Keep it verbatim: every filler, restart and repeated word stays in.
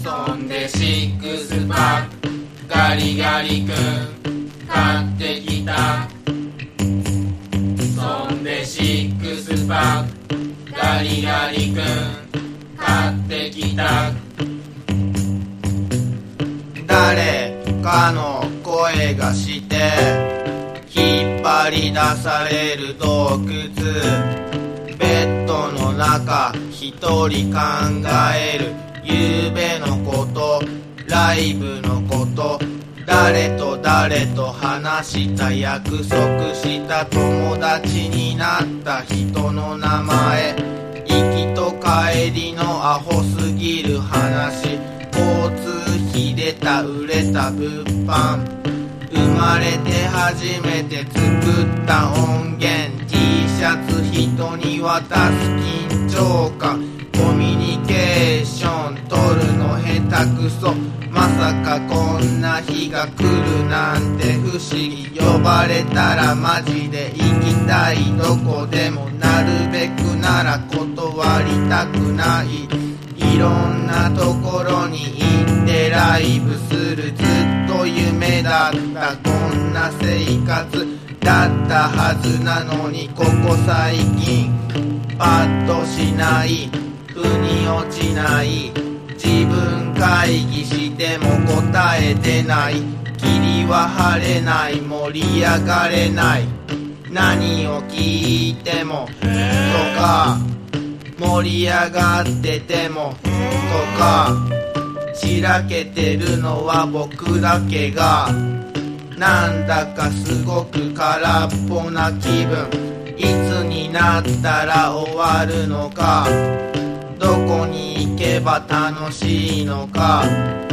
そんでシックスパックガリガリ君買ってきた。そんでシックスパックガリガリ君買ってきた。 誰かの声がして引っ張り出される洞窟。ベッドの中一人考える。夕べのこと、ライブのこと、誰と誰と話した約束した友達になった人の名前。行きと帰りのアホすぎる話。交通費出た売れた物販。生まれて初めて作った音源。 T シャツ人に渡す緊張感。コミュニケーション取るの下手くそ。まさかこんな日が来るなんて不思議。呼ばれたらマジで行きたい。どこでもなるべくなら断りたくない。いろんなところに行ってライブする。ずっと夢だったこんな生活だったはずなのに、ここ最近パッとしない。腑に落ちない。自分会議しても答え出ない。霧は晴れない。盛り上がれない。何を聞いてもとか、盛り上がっててもとか、しらけてるのは僕だけが。なんだかすごく空っぽな気分。いつになったら終わるのか、どこに行けば楽しいのか。